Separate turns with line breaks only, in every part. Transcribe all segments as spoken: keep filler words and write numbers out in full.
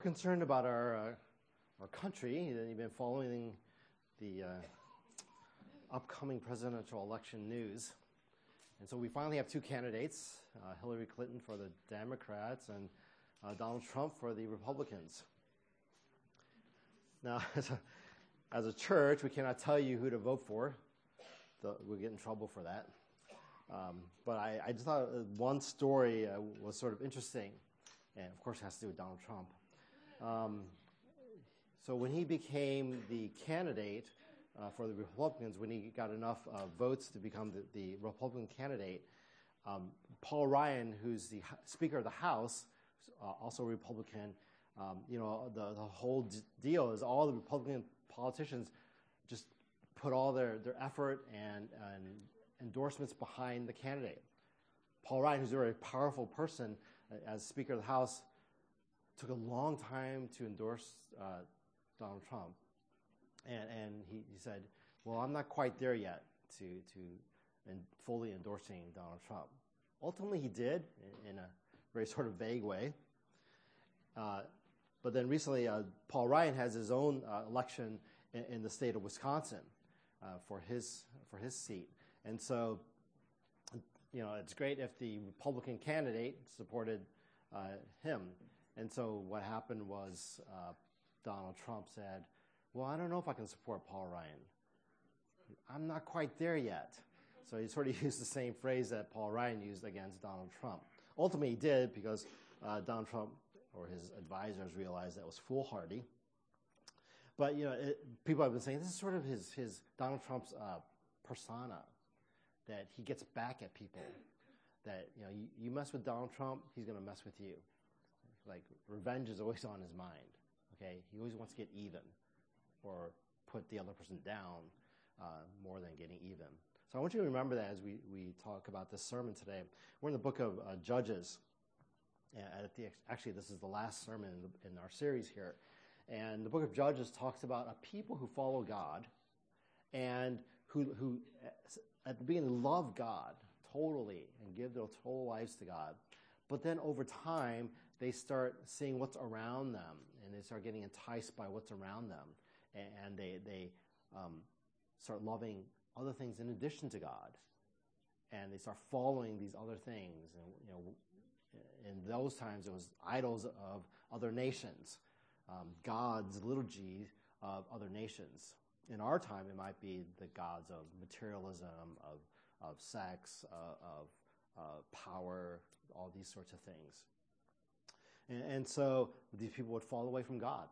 Concerned about our uh, our country, and you've been following the uh, upcoming presidential election news. And so we finally have two candidates, uh, Hillary Clinton for the Democrats and uh, Donald Trump for the Republicans. Now, as a, as a church, we cannot tell you who to vote for. The, we'll get in trouble for that. Um, but I, I just thought one story uh, was sort of interesting, and of course it has to do with Donald Trump. Um, so when he became the candidate uh, for the Republicans, when he got enough uh, votes to become the, the Republican candidate, um, Paul Ryan, who's the Speaker of the House, uh, also a Republican, um, you know, the, the whole d- deal is all the Republican politicians just put all their, their effort and, and endorsements behind the candidate. Paul Ryan, who's a very powerful person uh, as Speaker of the House, took a long time to endorse uh, Donald Trump, and and he, he said, "Well, I'm not quite there yet to to and fully endorsing Donald Trump." Ultimately, he did in, in a very sort of vague way. Uh, but then recently, uh, Paul Ryan has his own uh, election in, in the state of Wisconsin uh, for his for his seat, and so you know it's great if the Republican candidate supported uh, him. And so what happened was uh, Donald Trump said, well, I don't know if I can support Paul Ryan. I'm not quite there yet. So he sort of used the same phrase that Paul Ryan used against Donald Trump. Ultimately, he did because uh, Donald Trump or his advisors realized that was foolhardy. But, you know, it, people have been saying this is sort of his, his Donald Trump's uh, persona, that he gets back at people, that, you know, you, you mess with Donald Trump, he's going to mess with you. Like, revenge is always on his mind, okay? He always wants to get even or put the other person down uh, more than getting even. So I want you to remember that as we, we talk about this sermon today. We're in the book of uh, Judges. And at the, actually, this is the last sermon in, the, in our series here. And the book of Judges talks about a people who follow God and who, who at the beginning, love God totally and give their total lives to God. But then over time, they start seeing what's around them, and they start getting enticed by what's around them, and, and they they um, start loving other things in addition to God, and they start following these other things. And you know, in those times, it was idols of other nations, um, gods, little g, of other nations. In our time, it might be the gods of materialism, of of sex, uh, of uh, power, all these sorts of things. And, and so these people would fall away from God.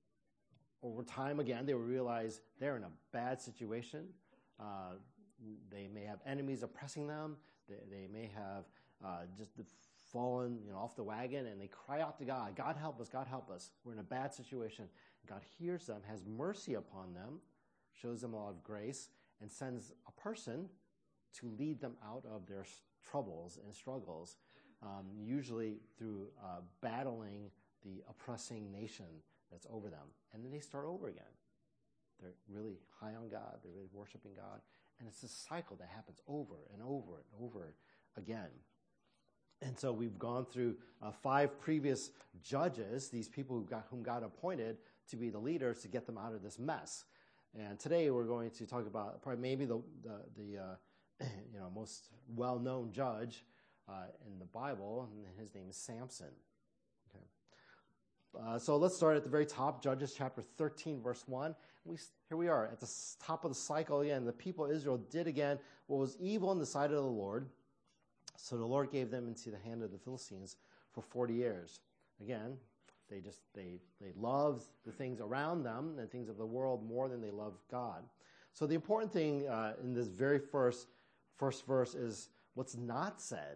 Over time, again, they would realize they're in a bad situation. Uh, they may have enemies oppressing them. They, they may have uh, just fallen, you know, off the wagon, and they cry out to God, God help us, God help us. We're in a bad situation. God hears them, has mercy upon them, shows them a lot of grace, and sends a person to lead them out of their troubles and struggles, um, usually through uh, battling the oppressing nation that's over them. And then they start over again. They're really high on God. They're really worshiping God. And it's this cycle that happens over and over and over again. And so we've gone through uh, five previous judges, these people who got, whom God appointed to be the leaders to get them out of this mess. And today we're going to talk about probably maybe the, the, the uh, you know, most well-known judge uh, in the Bible, and his name is Samson. Okay. Uh, so let's start at the very top, Judges chapter thirteen, verse one. We, here we are at the top of the cycle again. The people of Israel did again what was evil in the sight of the Lord. So the Lord gave them into the hand of the Philistines for forty years. Again, they just they they loved the things around them and things of the world more than they loved God. So the important thing uh, in this very first first verse is what's not said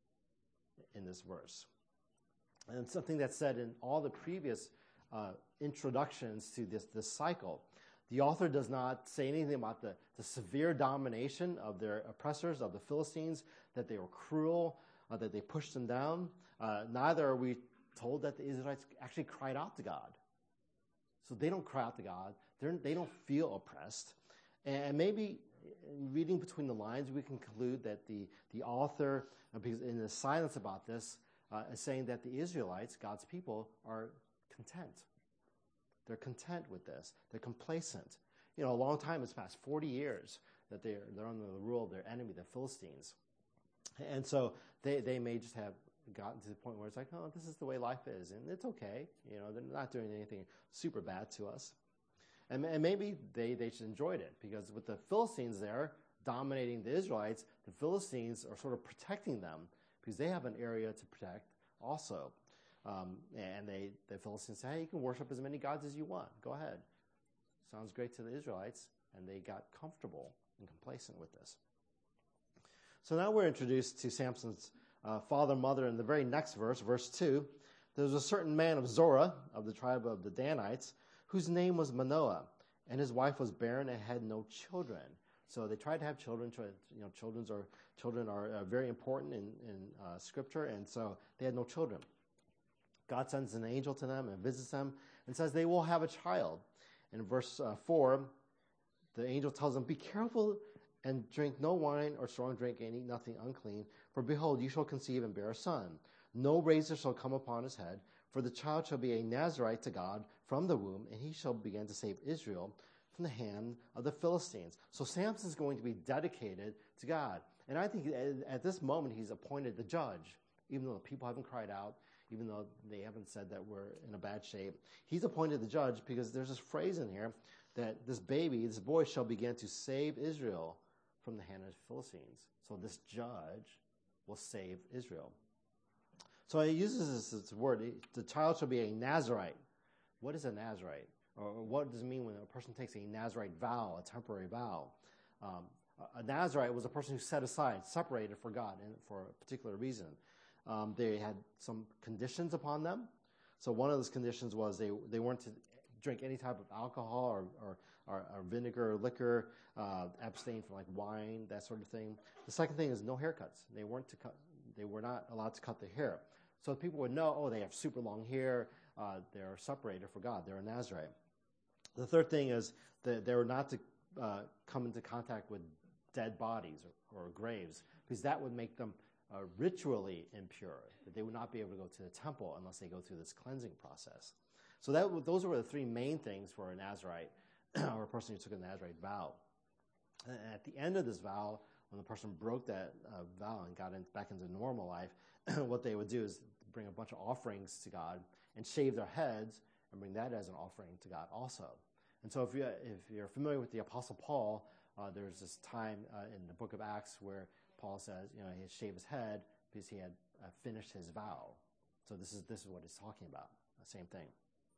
in this verse. And something that's said in all the previous uh, introductions to this, this cycle. The author does not say anything about the, the severe domination of their oppressors, of the Philistines, that they were cruel, uh, that they pushed them down. Uh, neither are we told that the Israelites actually cried out to God. So they don't cry out to God. They're, they don't feel oppressed. And maybe reading between the lines, we can conclude that the, the author, because in the silence about this, uh, is saying that the Israelites, God's people, are content. They're content with this. They're complacent. You know, a long time has passed, forty years, that they're, they're under the rule of their enemy, the Philistines. And so they, they may just have gotten to the point where it's like, oh, this is the way life is, and it's okay. You know, they're not doing anything super bad to us. And, and maybe they, they just enjoyed it, because with the Philistines there dominating the Israelites, the Philistines are sort of protecting them, because they have an area to protect also. Um, and they, the Philistines say, hey, you can worship as many gods as you want. Go ahead. Sounds great to the Israelites, and they got comfortable and complacent with this. So now we're introduced to Samson's uh, father and mother in the very next verse, verse two. There was a certain man of Zorah, of the tribe of the Danites, whose name was Manoah, and his wife was barren and had no children. So they tried to have children. You know, children's are, children are uh, very important in, in uh, Scripture, and so they had no children. God sends an angel to them and visits them and says they will have a child. In verse uh, four, the angel tells them, be careful and drink no wine or strong drink and eat nothing unclean, for behold, you shall conceive and bear a son. No razor shall come upon his head, for the child shall be a Nazarite to God from the womb, and he shall begin to save Israel from the hand of the Philistines. So Samson is going to be dedicated to God. And I think at, at this moment he's appointed the judge, even though the people haven't cried out, even though they haven't said that we're in a bad shape. He's appointed the judge because there's this phrase in here that this baby, this boy, shall begin to save Israel from the hand of the Philistines. So this judge will save Israel. So he uses this, this word, the child shall be a Nazarite. What is a Nazarite? Or what does it mean when a person takes a Nazarite vow, a temporary vow? Um, a Nazarite was a person who set aside, separated for God and for a particular reason. Um, they had some conditions upon them. So one of those conditions was they, they weren't to drink any type of alcohol or, or, or, or vinegar or liquor, uh, abstain from like wine, that sort of thing. The second thing is no haircuts. They weren't to cut, they were not allowed to cut their hair. So people would know, oh, they have super long hair, uh, they're separated for God, they're a Nazarite. The third thing is that they were not to uh, come into contact with dead bodies or, or graves, because that would make them Uh, ritually impure, that they would not be able to go to the temple unless they go through this cleansing process. So that those were the three main things for a Nazarite, or a person who took a Nazarite vow. And at the end of this vow, when the person broke that uh, vow and got in, back into normal life, what they would do is bring a bunch of offerings to God and shave their heads and bring that as an offering to God also. And so if, you, if you're familiar with the Apostle Paul, uh, there's this time uh, in the book of Acts where Paul says, you know, he had shaved his head because he had uh, finished his vow. So this is this is what he's talking about. The same thing.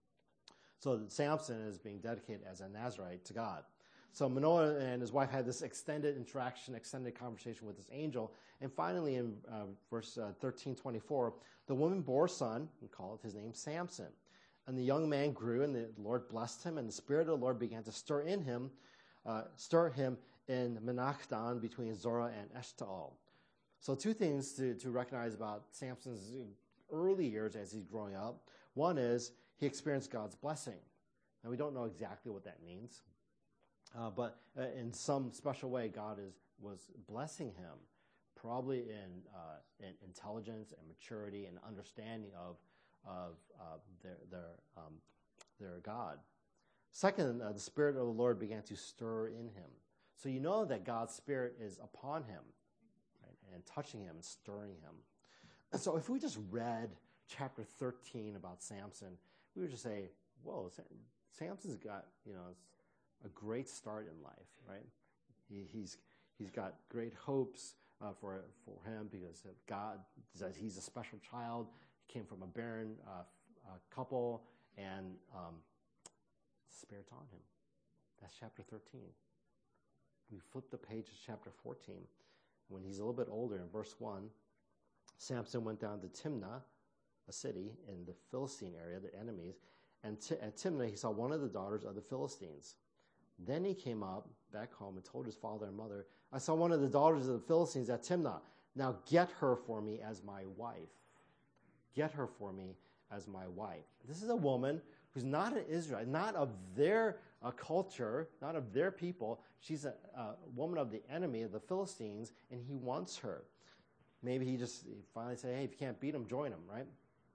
So Samson is being dedicated as a Nazarite to God. So Manoah and his wife had this extended interaction, extended conversation with this angel. And finally, in uh, verse uh, thirteen twenty-four, the woman bore a son, and called his name Samson. And the young man grew, and the Lord blessed him, and the Spirit of the Lord began to stir in him, uh, stir him in Menachdan between Zorah and Eshtaol. So two things to, to recognize about Samson's early years as he's growing up. One is he experienced God's blessing. And we don't know exactly what that means. Uh, but uh, in some special way, God is was blessing him, probably in, uh, in intelligence and maturity and understanding of, of uh, their, their, um, their God. Second, uh, the Spirit of the Lord began to stir in him. So you know that God's Spirit is upon him, right, and touching him and stirring him. And so if we just read chapter thirteen about Samson, we would just say, whoa, Samson's got, you know, a great start in life, right? He, he's he's got great hopes uh, for for him because of God says he's a special child. He came from a barren uh, uh, couple, and um, Spirit's on him. That's chapter thirteen. We flip the page to chapter fourteen. When he's a little bit older, in verse one, Samson went down to Timnah, a city in the Philistine area, the enemies, and t- at Timnah he saw one of the daughters of the Philistines. Then he came up back home and told his father and mother, I saw one of the daughters of the Philistines at Timnah. Now get her for me as my wife. Get her for me as my wife. This is a woman who's not an Israelite, not of their uh, culture, not of their people. She's a, a woman of the enemy, of the Philistines, and he wants her. Maybe he just he finally said, hey, if you can't beat him, join him, right?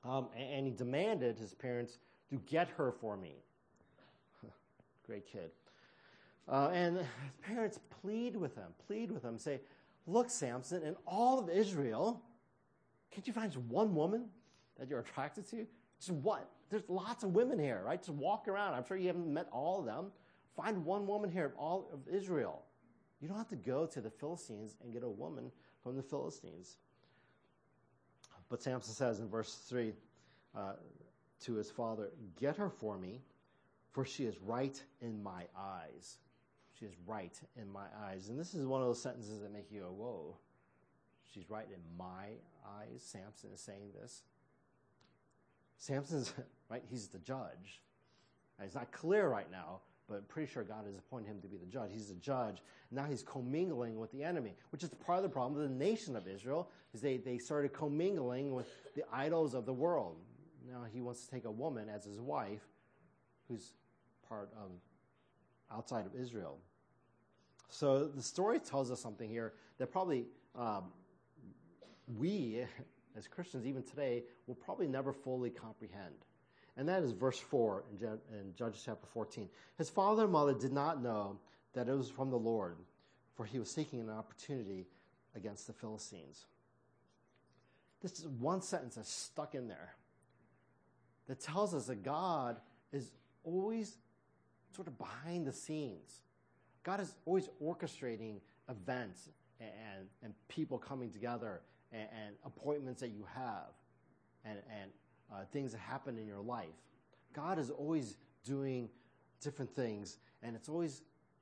Um, and, and he demanded his parents to get her for me. Great kid. Uh, and his parents plead with him, plead with him, say, look, Samson, in all of Israel, can't you find just one woman that you're attracted to? Just what? There's lots of women here, right? Just walk around. I'm sure you haven't met all of them. Find one woman here of all of Israel. You don't have to go to the Philistines and get a woman from the Philistines. But Samson says in verse three uh, to his father, get her for me, for she is right in my eyes. She is right in my eyes. And this is one of those sentences that make you go, whoa, she's right in my eyes. Samson is saying this. Samson's, right, he's the judge. And it's not clear right now, but I'm pretty sure God has appointed him to be the judge. He's the judge. Now he's commingling with the enemy, which is part of the problem with the nation of Israel, is they, they started commingling with the idols of the world. Now he wants to take a woman as his wife who's part of outside of Israel. So the story tells us something here that probably um, we, as Christians, even today, will probably never fully comprehend. And that is verse four in, Je- in Judges chapter fourteen. His father and mother did not know that it was from the Lord, for he was seeking an opportunity against the Philistines. This is one sentence that's stuck in there that tells us that God is always sort of behind the scenes. God is always orchestrating events and, and people coming together and, and appointments that you have and, and uh, things that happen in your life. God is always doing different things, and it's always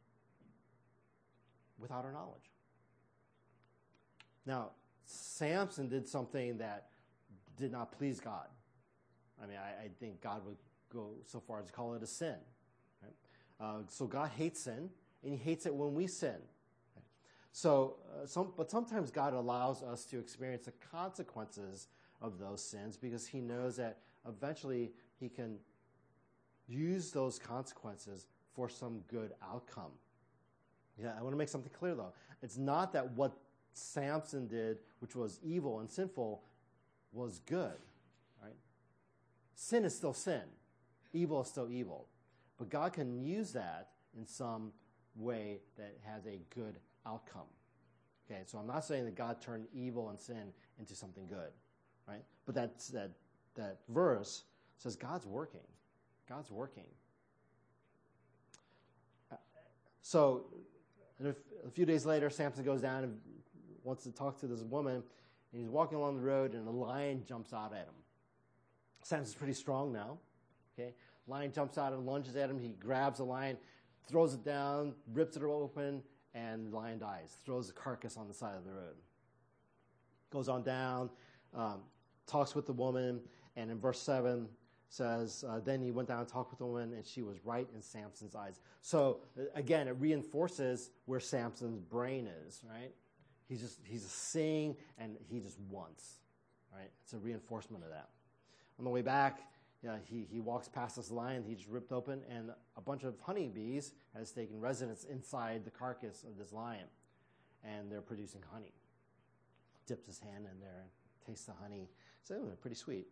without our knowledge. Now, Samson did something that did not please God. I mean, I, I think God would go so far as to call it a sin. Right? Uh, so God hates sin, and he hates it when we sin. Right? So, uh, some, but sometimes God allows us to experience the consequences of those sins because he knows that eventually he can use those consequences for some good outcome. Yeah, I want to make something clear, though. It's not that what Samson did, which was evil and sinful, was good. Right? Sin is still sin. Evil is still evil. But God can use that in some way that has a good outcome. Okay, so I'm not saying that God turned evil and sin into something good. Right? But that's, that, that verse says God's working. God's working. So a few days later, Samson goes down and wants to talk to this woman, and he's walking along the road, and a lion jumps out at him. Samson's pretty strong now. Okay, lion jumps out and lunges at him. He grabs the lion, throws it down, rips it open, and the lion dies. Throws the carcass on the side of the road. Goes on down, um, talks with the woman, and in verse seven says, uh, then he went down and talked with the woman, and she was right in Samson's eyes. So, again, it reinforces where Samson's brain is, right? He's just, he's seeing, and he just wants, right? It's a reinforcement of that. On the way back, yeah, he, he walks past this lion he just ripped open, and a bunch of honeybees has taken residence inside the carcass of this lion, and they're producing honey. Dips his hand in there, tastes the honey. So, oh, pretty sweet.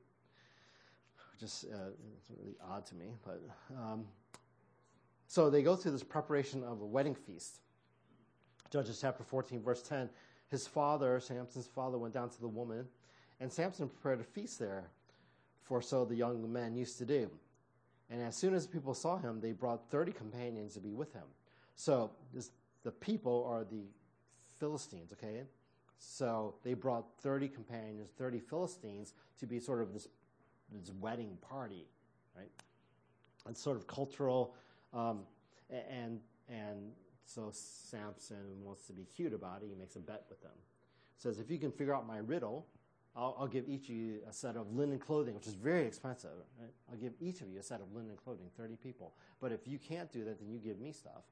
Just uh, it's really odd to me, but um, so they go through this preparation of a wedding feast. Judges chapter fourteen, verse ten. His father, Samson's father, went down to the woman, and Samson prepared a feast there, for so the young men used to do. And as soon as people saw him, they brought thirty companions to be with him. So this, the people are the Philistines, okay? So they brought thirty companions, thirty Philistines, to be sort of this this wedding party, right? It's sort of cultural, um, and and so Samson wants to be cute about it. He makes a bet with them. Says, if you can figure out my riddle, I'll, I'll give each of you a set of linen clothing, which is very expensive. Right? I'll give each of you a set of linen clothing, thirty people. But if you can't do that, then you give me stuff.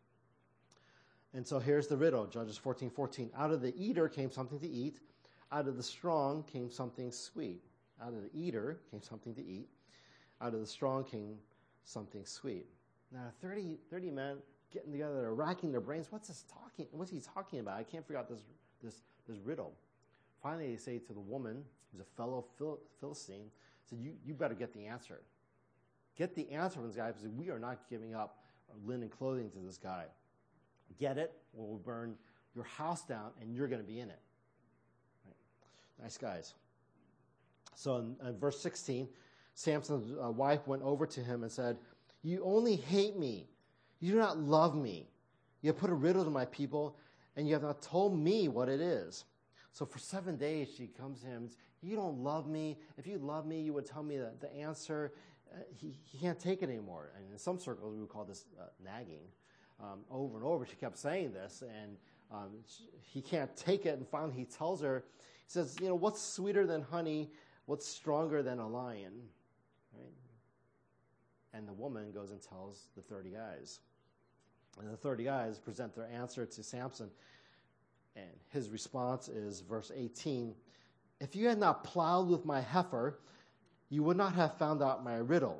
And so here's the riddle, Judges fourteen fourteen. Out of the eater came something to eat. Out of the strong came something sweet. Out of the eater came something to eat. Out of the strong came something sweet. Now, thirty, thirty men getting together, they're racking their brains. What's this talking? What's he talking about? I can't figure out this this this riddle. Finally, they say to the woman, who's a fellow Phil, Philistine, said, you, you better get the answer. Get the answer from this guy, because we are not giving up our linen clothing to this guy. Get it, or we'll burn your house down, and you're going to be in it. Right. Nice guys. So in, in verse sixteen, Samson's uh, wife went over to him and said, you only hate me. You do not love me. You have put a riddle to my people, and you have not told me what it is. So for seven days, she comes to him and says, you don't love me. If you love me, you would tell me the, the answer. Uh, he, he can't take it anymore. And in some circles, we would call this uh, nagging. Um, over and over, she kept saying this, and um, she, he can't take it. And finally, he tells her, he says, you know, what's sweeter than honey? What's stronger than a lion? Right? And the woman goes and tells the thirty guys. And the thirty guys present their answer to Samson. And his response is verse eighteen. If you had not plowed with my heifer, you would not have found out my riddle.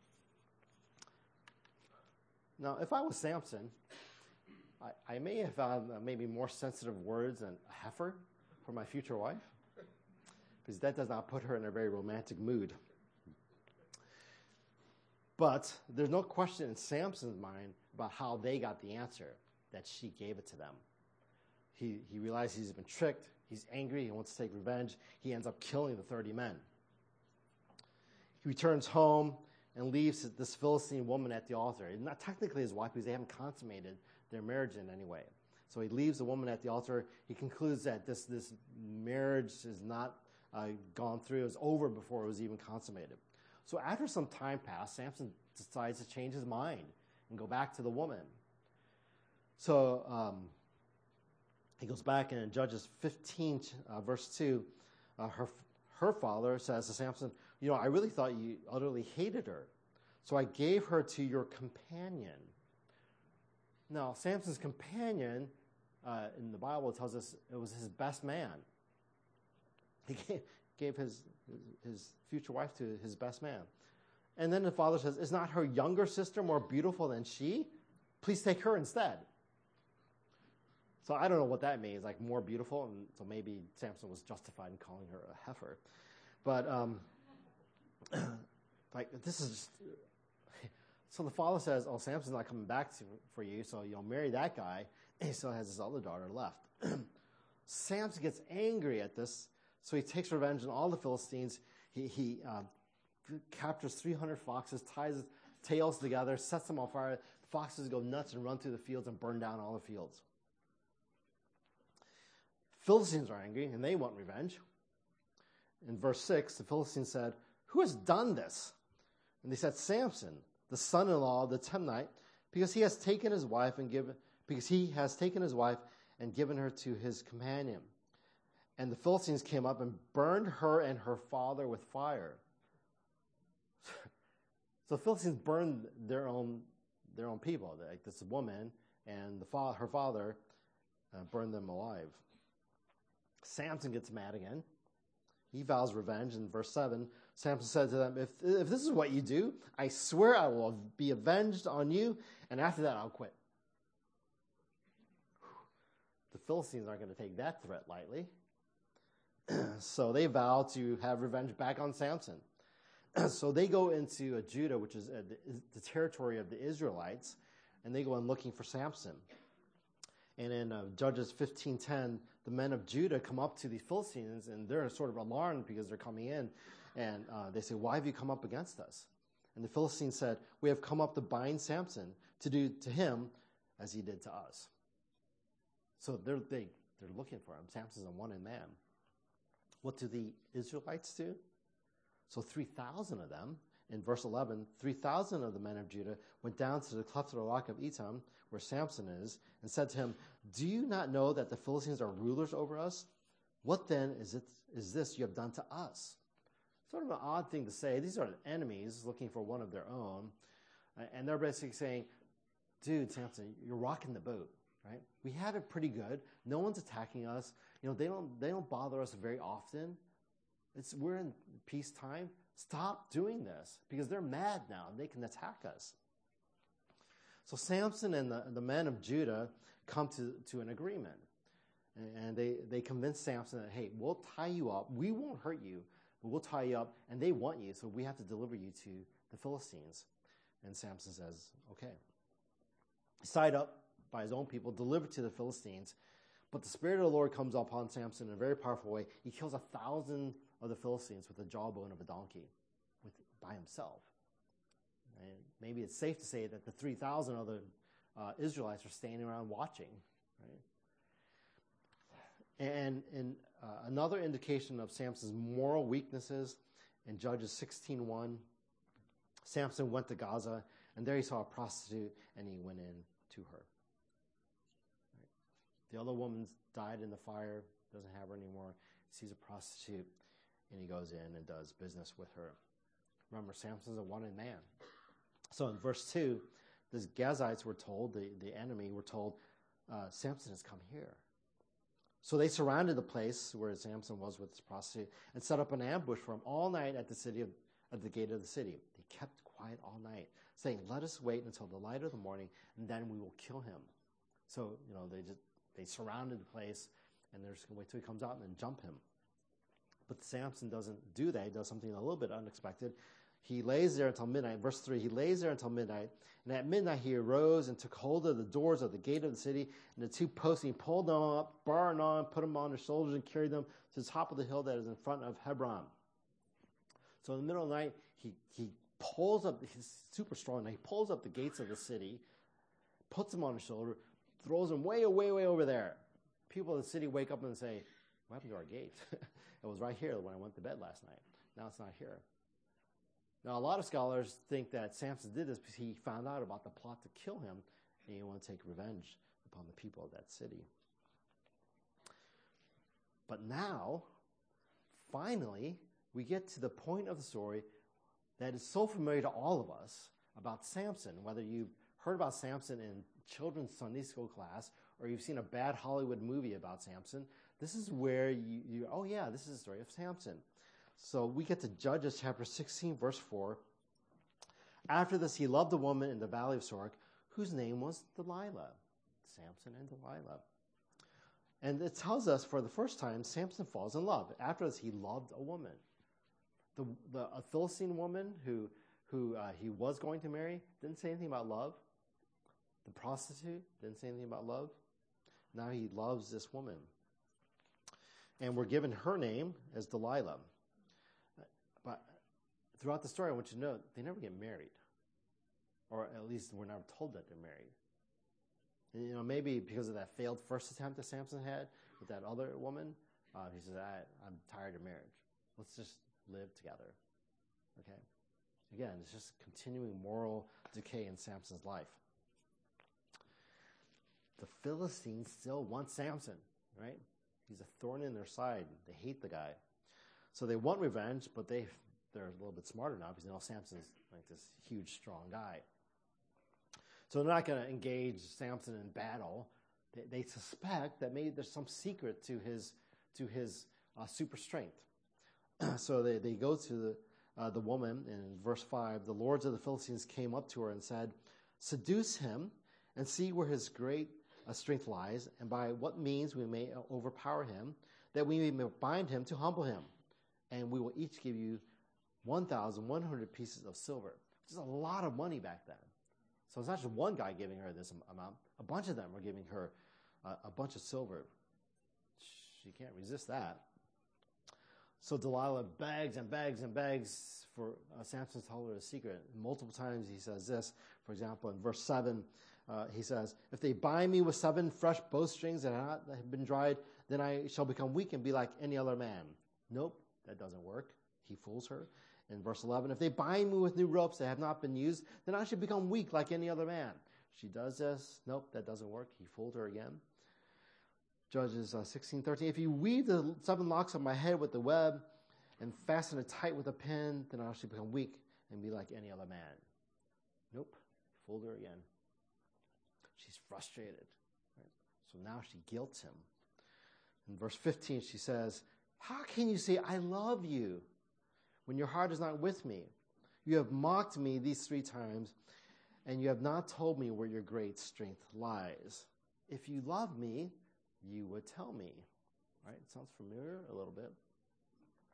Now, if I was Samson, I, I may have found uh, maybe more sensitive words than a heifer for my future wife, because that does not put her in a very romantic mood. But there's no question in Samson's mind about how they got the answer, that she gave it to them. He, he realized he's been tricked. He's angry. He wants to take revenge. He ends up killing the thirty men. He returns home and leaves this Philistine woman at the altar. Not technically his wife, because they haven't consummated their marriage in any way. So he leaves the woman at the altar. He concludes that this, this marriage is not uh, gone through. It was over before it was even consummated. So after some time passed, Samson decides to change his mind and go back to the woman. So um, he goes back, and in Judges fifteen, uh, verse two, uh, her her father says to Samson, you know, I really thought you utterly hated her, so I gave her to your companion. Now, Samson's companion, uh, in the Bible, tells us it was his best man. He gave, gave his, his future wife to his best man. And then the father says, is not her younger sister more beautiful than she? Please take her instead. So I don't know what that means, like more beautiful, and so maybe Samson was justified in calling her a heifer. But, um, like, this is just... So the father says, oh, Samson's not coming back to, for you, so you'll marry that guy, and he still has his other daughter left. Samson gets angry at this, so he takes revenge on all the Philistines. He, he uh, captures three hundred foxes, ties his tails together, sets them on fire. The foxes go nuts and run through the fields and burn down all the fields. Philistines are angry, and they want revenge. In verse six, the Philistines said, who has done this? And they said, Samson, the son-in-law of the Timnite, because he has taken his wife and given, because he has taken his wife and given her to his companion. And the Philistines came up and burned her and her father with fire. So the Philistines burned their own their own people, like this woman and the fa- her father uh, burned them alive. Samson gets mad again. He vows revenge. In verse seven, Samson said to them, if, if this is what you do, I swear I will be avenged on you, and after that I'll quit. The Philistines aren't going to take that threat lightly. So they vow to have revenge back on Samson. So they go into uh, Judah, which is uh, the, the territory of the Israelites, and they go in looking for Samson. And in uh, Judges fifteen ten, the men of Judah come up to the Philistines, and they're sort of alarmed because they're coming in. And uh, they say, why have you come up against us? And the Philistines said, we have come up to bind Samson, to do to him as he did to us. So they're, they, they're looking for him. Samson's a one-in man. What do the Israelites do? So three thousand of them, in verse eleven, three thousand of the men of Judah went down to the cleft of the rock of Etam, where Samson is, and said to him, do you not know that the Philistines are rulers over us? What then is it is this you have done to us? Sort of an odd thing to say. These are enemies looking for one of their own. And they're basically saying, dude, Samson, you're rocking the boat, right? We have it pretty good. No one's attacking us. You know, they don't they don't bother us very often. It's we're in peacetime. Stop doing this, because they're mad now and they can attack us. So Samson and the, the men of Judah come to, to an agreement. And they, they convince Samson that, hey, we'll tie you up. We won't hurt you, but we'll tie you up, and they want you, so we have to deliver you to the Philistines. And Samson says, okay. He's tied up by his own people, delivered to the Philistines, but the Spirit of the Lord comes upon Samson in a very powerful way. He kills a thousand of the Philistines with the jawbone of a donkey with, by himself. And maybe it's safe to say that the three thousand other uh, Israelites are standing around watching. Right? And, and uh, another indication of Samson's moral weaknesses in Judges sixteen one, Samson went to Gaza, and there he saw a prostitute, and he went in to her. The other woman died in the fire, doesn't have her anymore, sees a prostitute, and he goes in and does business with her. Remember, Samson's a wanted man. So in verse two, the Gazites were told, the, the enemy were told, uh, Samson has come here. So they surrounded the place where Samson was with his prostitute and set up an ambush for him all night at the city of, at the gate of the city. They kept quiet all night, saying, let us wait until the light of the morning, and then we will kill him. So, you know, they just They surrounded the place, and they're just going to wait till he comes out and then jump him. But Samson doesn't do that. He does something a little bit unexpected. He lays there until midnight. Verse three, he lays there until midnight. And at midnight he arose and took hold of the doors of the gate of the city and the two posts, and he pulled them up, bar and on, put them on his shoulders, and carried them to the top of the hill that is in front of Hebron. So in the middle of the night, he, he pulls up, he's super strong, he pulls up the gates of the city, puts them on his shoulder, throws them way, way, way over there. People in the city wake up and say, what happened to our gate? It was right here when I went to bed last night. Now it's not here. Now, a lot of scholars think that Samson did this because he found out about the plot to kill him, and he wanted to take revenge upon the people of that city. But now, finally, we get to the point of the story that is so familiar to all of us about Samson, whether you've heard about Samson in children's Sunday school class or you've seen a bad Hollywood movie about Samson. This is where you, you oh yeah, this is the story of Samson. So we get to Judges chapter sixteen, verse four. After this, he loved a woman in the valley of Sorek, whose name was Delilah. Samson and Delilah. And it tells us for the first time, Samson falls in love. After this, he loved a woman. The, the a Philistine woman who, who uh, he was going to marry didn't say anything about love. The prostitute didn't say anything about love. Now he loves this woman. And we're given her name as Delilah. But throughout the story, I want you to know, they never get married. Or at least we're never told that they're married. And, you know, maybe because of that failed first attempt that Samson had with that other woman, uh, he says, I, I'm tired of marriage. Let's just live together. Okay? Again, it's just continuing moral decay in Samson's life. The Philistines still want Samson, right? He's a thorn in their side. They hate the guy. So they want revenge, but they, they're a little bit smarter now because they know Samson's like this huge, strong guy. So they're not going to engage Samson in battle. They, they suspect that maybe there's some secret to his, to his uh, super strength. So they, they go to the, uh, the woman in verse five. The lords of the Philistines came up to her and said, seduce him and see where his great uh, strength lies, and by what means we may overpower him, that we may bind him to humble him. And we will each give you one thousand one hundred pieces of silver, which is a lot of money back then. So it's not just one guy giving her this amount. A bunch of them are giving her uh, a bunch of silver. She can't resist that. So Delilah begs and begs and begs for uh, Samson to tell her a secret. Multiple times he says this. For example, in verse seven, uh, he says, if they bind me with seven fresh bowstrings that have not have been dried, then I shall become weak and be like any other man. Nope. That doesn't work. He fools her. In verse eleven, if they bind me with new ropes that have not been used, then I should become weak like any other man. She does this. Nope, that doesn't work. He fooled her again. Judges uh, sixteen thirteen, if you weave the seven locks of my head with the web and fasten it tight with a pin, then I should become weak and be like any other man. Nope, he fooled her again. She's frustrated. Right? So now she guilts him. In verse fifteen, she says, how can you say, I love you, when your heart is not with me? You have mocked me these three times, and you have not told me where your great strength lies. If you love me, you would tell me. Right? It sounds familiar a little bit.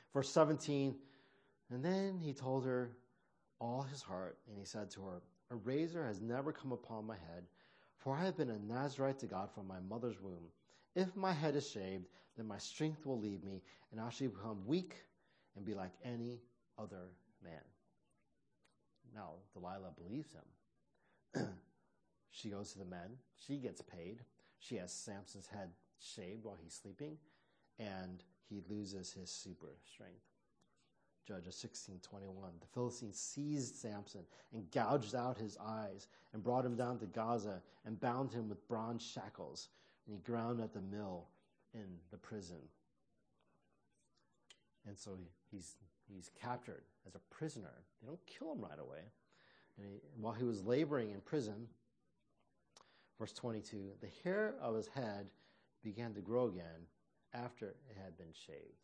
Verse seventeen, and then he told her all his heart, and he said to her, a razor has never come upon my head, for I have been a Nazarite to God from my mother's womb. If my head is shaved, then my strength will leave me, and I shall become weak and be like any other man. Now, Delilah believes him. She goes to the men. She gets paid. She has Samson's head shaved while he's sleeping, and he loses his super strength. Judges sixteen twenty-one. The Philistines seized Samson and gouged out his eyes and brought him down to Gaza and bound him with bronze shackles, and he ground at the mill in the prison. And so he, he's he's captured as a prisoner. They don't kill him right away. And he, while he was laboring in prison, verse twenty-two, the hair of his head began to grow again after it had been shaved.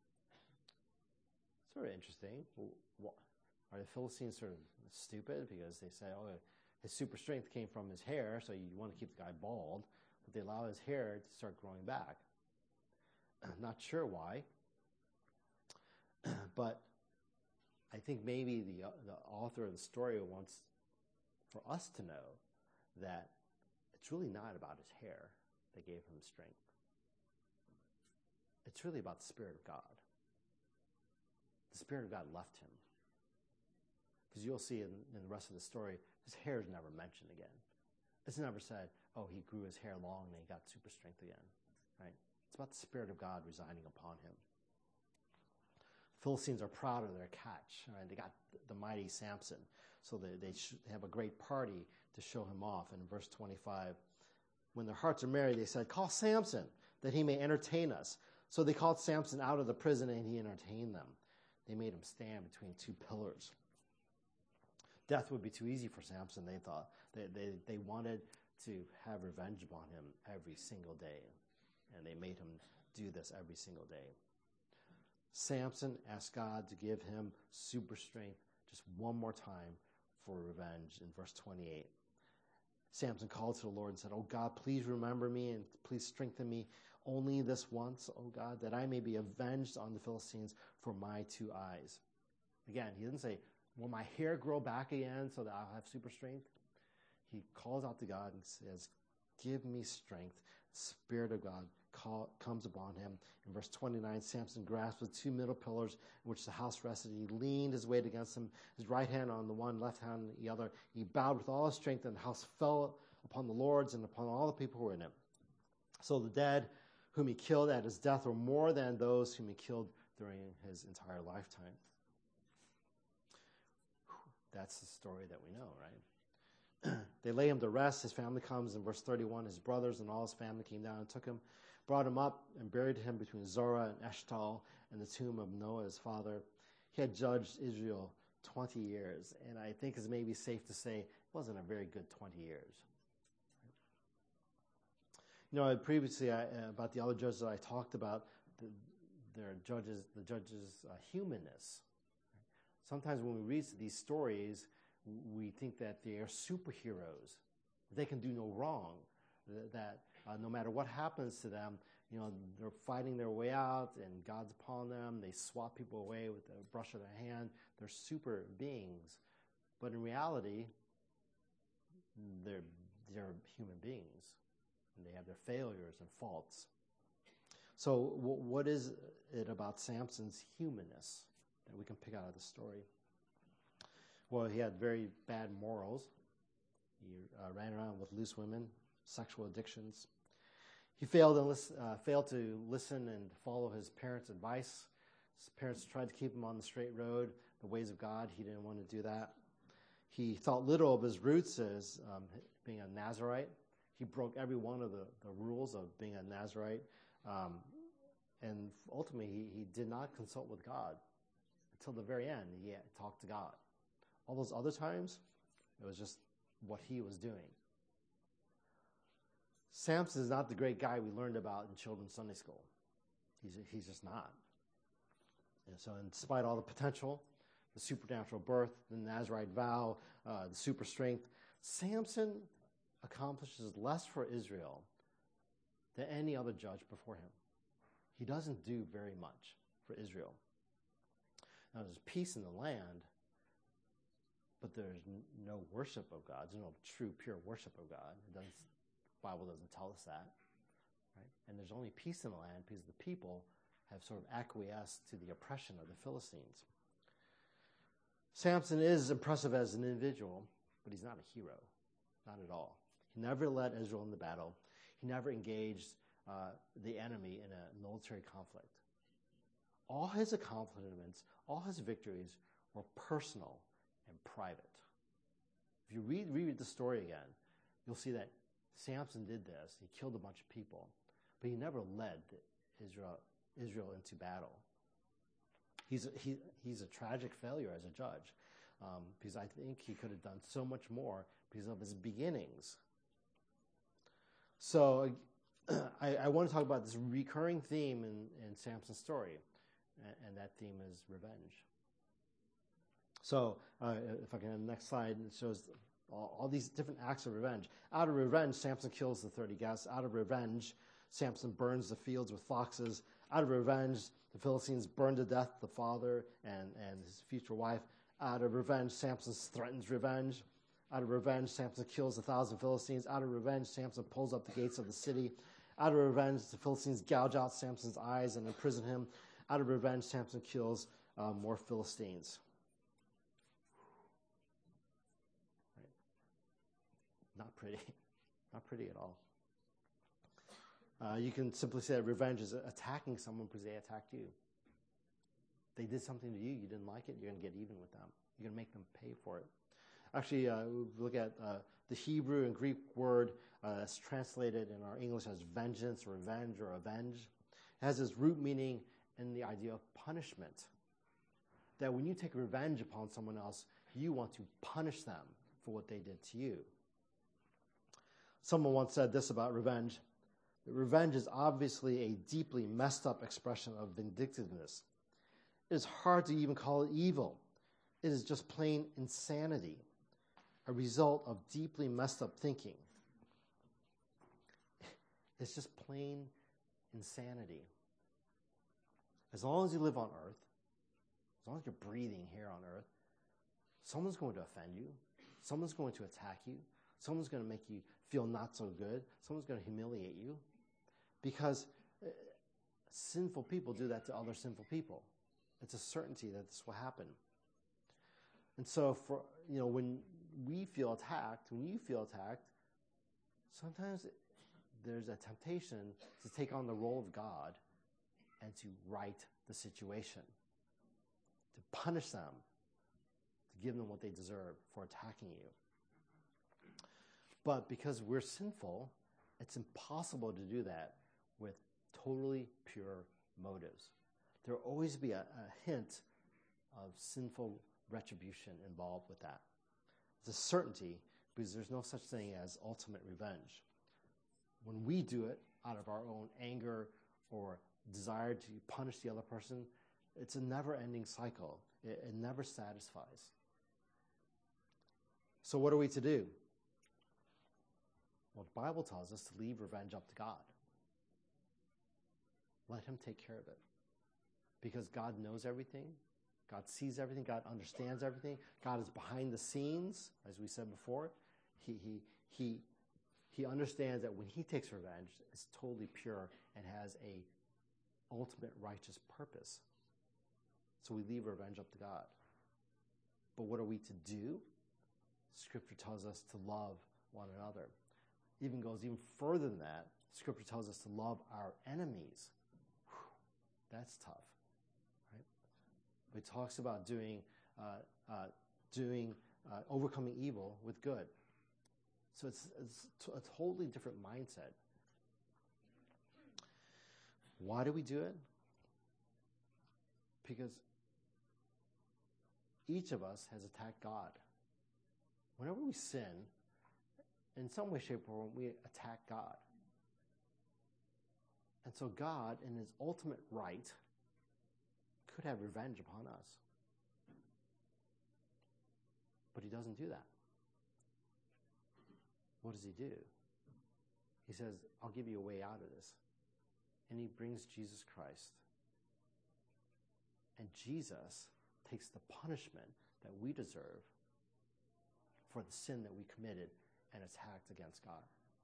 Sort of interesting. Are the Philistines sort of stupid because they say, oh, his super strength came from his hair, so you want to keep the guy bald, but they allow his hair to start growing back? I'm not sure why, but I think maybe the, uh, the author of the story wants for us to know that it's really not about his hair that gave him strength. It's really about the Spirit of God. The Spirit of God left him. Because you'll see in, in the rest of the story, his hair is never mentioned again. It's never said, oh, he grew his hair long and he got super strength again. Right? It's about the Spirit of God residing upon him. Philistines are proud of their catch. Right? They got the, the mighty Samson. So they, they, sh- they have a great party to show him off. And in verse twenty-five, when their hearts are merry, they said, call Samson, that he may entertain us. So they called Samson out of the prison, and he entertained them. They made him stand between two pillars. Death would be too easy for Samson, they thought. They, they, they wanted to have revenge upon him every single day, and they made him do this every single day. Samson asked God to give him super strength just one more time for revenge in verse twenty-eight. Samson called to the Lord and said, oh God, please remember me and please strengthen me only this once, oh God, that I may be avenged on the Philistines for my two eyes. Again, he didn't say, will my hair grow back again so that I'll have super strength? He calls out to God and says, give me strength. The Spirit of God call, comes upon him. In verse twenty-nine, Samson grasped the two middle pillars in which the house rested. He leaned his weight against them, his right hand on the one, left hand on the other. He bowed with all his strength, and the house fell upon the lords and upon all the people who were in it. So the dead whom he killed at his death were more than those whom he killed during his entire lifetime. That's the story that we know, right? They lay him to rest. His family comes in verse thirty-one. His brothers and all his family came down and took him, brought him up, and buried him between Zorah and Eshtaol and the tomb of Noah, his father. He had judged Israel twenty years, and I think it's maybe safe to say it wasn't a very good twenty years. You know, previously I, uh, about the other judges that I talked about, the, their judges, the judges' uh, humanness. Sometimes when we read these stories, we think that they are superheroes. They can do no wrong. That uh, no matter what happens to them, you know, they're fighting their way out, and God's upon them. They swat people away with a brush of their hand. They're super beings, but in reality, they're they're human beings. And they have their failures and faults. So w- what is it about Samson's humanness that we can pick out of the story? Well, he had very bad morals. He uh, ran around with loose women, sexual addictions. He failed, to listen, uh, failed to listen and follow his parents' advice. His parents tried to keep him on the straight road, the ways of God. He didn't want to do that. He thought little of his roots as um, being a Nazarite. He broke every one of the, the rules of being a Nazarite. Um, and ultimately, he, he did not consult with God. Until the very end, he had talked to God. All those other times, it was just what he was doing. Samson is not the great guy we learned about in children's Sunday school. He's, he's just not. And so in spite of all the potential, the supernatural birth, the Nazarite vow, uh, the super strength, Samson accomplishes less for Israel than any other judge before him. He doesn't do very much for Israel. Now, there's peace in the land, but there's n- no worship of God. There's no true, pure worship of God. It doesn't, the Bible doesn't tell us that. Right? And there's only peace in the land because the people have sort of acquiesced to the oppression of the Philistines. Samson is impressive as an individual, but he's not a hero. Not at all. He never led Israel into battle. He never engaged uh, the enemy in a military conflict. All his accomplishments, all his victories were personal and private. If you read, read the story again, you'll see that Samson did this. He killed a bunch of people, but he never led Israel, Israel into battle. He's a, he, he's a tragic failure as a judge um, because I think he could have done so much more because of his beginnings. So I, I want to talk about this recurring theme in, in Samson's story, and, and that theme is revenge. So uh, if I can have the next slide, it shows all, all these different acts of revenge. Out of revenge, Samson kills the thirty guests. Out of revenge, Samson burns the fields with foxes. Out of revenge, the Philistines burn to death the father and, and his future wife. Out of revenge, Samson threatens revenge. Out of revenge, Samson kills a thousand Philistines. Out of revenge, Samson pulls up the gates of the city. Out of revenge, the Philistines gouge out Samson's eyes and imprison him. Out of revenge, Samson kills uh, more Philistines. Right. Not pretty. Not pretty at all. Uh, you can simply say that revenge is attacking someone because they attacked you. They did something to you, you didn't like it, you're going to get even with them. You're going to make them pay for it. Actually, uh, we look at uh, the Hebrew and Greek word uh, that's translated in our English as vengeance or revenge or avenge. It has its root meaning in the idea of punishment. That when you take revenge upon someone else, you want to punish them for what they did to you. Someone once said this about revenge. That revenge is obviously a deeply messed up expression of vindictiveness. It is hard to even call it evil. It is just plain insanity, a result of deeply messed up thinking. It's just plain insanity. As long as you live on earth, as long as you're breathing here on earth, someone's going to offend you. Someone's going to attack you. Someone's going to make you feel not so good. Someone's going to humiliate you. Because uh, sinful people do that to other sinful people. It's a certainty that this will happen. And so, for you know, when we feel attacked, when you feel attacked, sometimes there's a temptation to take on the role of God and to right the situation, to punish them, to give them what they deserve for attacking you. But because we're sinful, it's impossible to do that with totally pure motives. There will always be a, a hint of sinful retribution involved with that. It's a certainty because there's no such thing as ultimate revenge. When we do it out of our own anger or desire to punish the other person, it's a never-ending cycle. It, it never satisfies. So what are we to do? Well, the Bible tells us to leave revenge up to God. Let him take care of it. Because God knows everything. God sees everything. God understands everything. God is behind the scenes, as we said before. He, he, he, he understands that when he takes revenge, it's totally pure and has a ultimate righteous purpose. So we leave revenge up to God. But what are we to do? Scripture tells us to love one another. Even goes even further than that. Scripture tells us to love our enemies. Whew, that's tough, right? It talks about doing, uh, uh, doing, uh, overcoming evil with good. So it's, it's a totally different mindset. Why do we do it? Because each of us has attacked God. Whenever we sin, in some way, shape, or form, we attack God. And so God, in his ultimate right, could have revenge upon us. But he doesn't do that. What does he do? He says, I'll give you a way out of this. And he brings Jesus Christ. And Jesus takes the punishment that we deserve for the sin that we committed and attacked against God.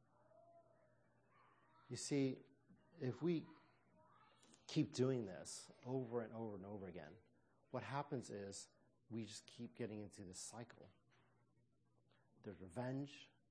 You see, if we keep doing this over and over and over again, what happens is we just keep getting into this cycle. There's revenge.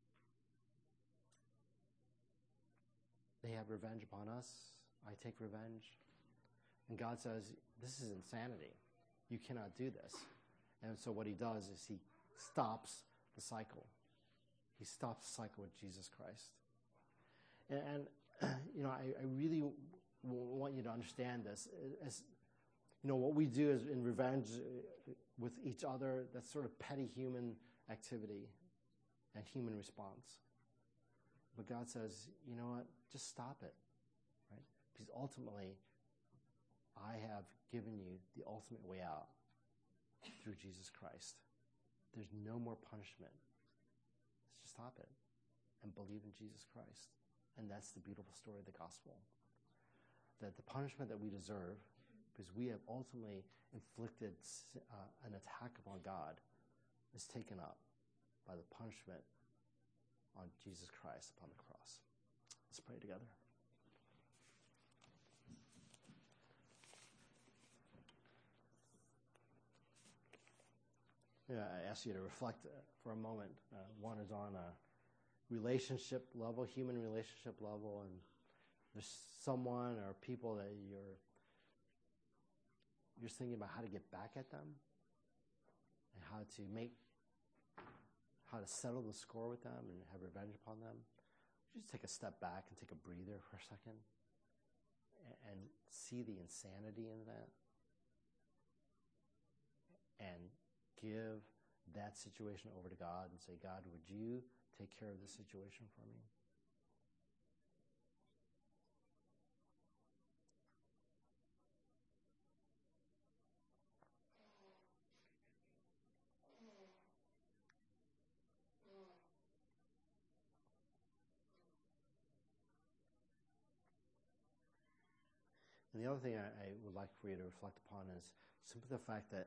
They have revenge upon us. I take revenge. And God says, this is insanity. You cannot do this. And so what he does is he stops the cycle. He stops the cycle with Jesus Christ. And, and you know, I, I really w- want you to understand this. As, you know, what we do is in revenge with each other, that's sort of petty human activity and human response. But God says, you know what, just stop it, right? Because ultimately, I have given you the ultimate way out through Jesus Christ. There's no more punishment. Let's just stop it and believe in Jesus Christ. And that's the beautiful story of the gospel. That the punishment that we deserve, because we have ultimately inflicted uh, an attack upon God, is taken up by the punishment on Jesus Christ upon the cross. Let's pray together. Yeah, I ask you to reflect for a moment. Uh, one is on a relationship level, human relationship level, and there's someone or people that you're you're thinking about how to get back at them and how to make how to settle the score with them and have revenge upon them. Just take a step back and take a breather for a second and, and see the insanity in that and give that situation over to God and say, God, would you take care of this situation for me? And the other thing I, I would like for you to reflect upon is simply the fact that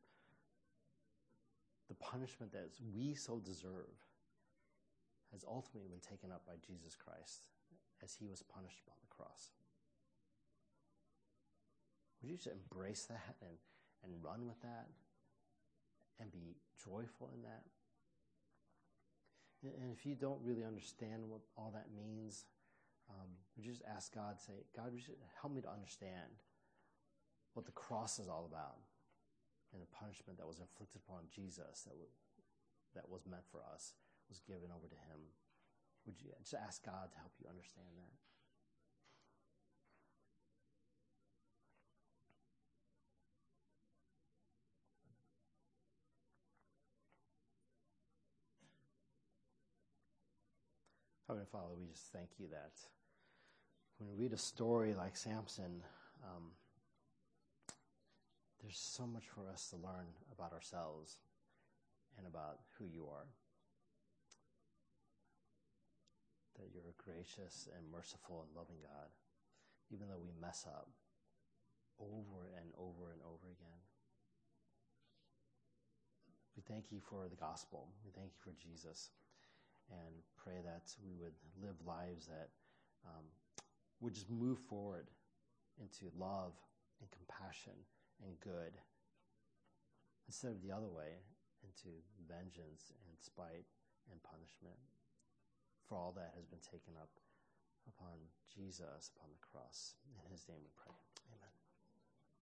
the punishment that we so deserve has ultimately been taken up by Jesus Christ as he was punished upon the cross. Would you just embrace that and, and run with that and be joyful in that? And, and if you don't really understand what all that means, um, would you just ask God, say, God, would you help me to understand what the cross is all about and the punishment that was inflicted upon Jesus that, w- that was meant for us was given over to him. Would you just ask God to help you understand that? Heavenly Father, we just thank you that when we read a story like Samson, um, there's so much for us to learn about ourselves and about who you are. That you're a gracious and merciful and loving God, even though we mess up over and over and over again. We thank you for the gospel. We thank you for Jesus, and pray that we would live lives that um, would just move forward into love and compassion and good, instead of the other way, into vengeance and spite and punishment for all that has been taken up upon Jesus upon the cross. In his name we pray.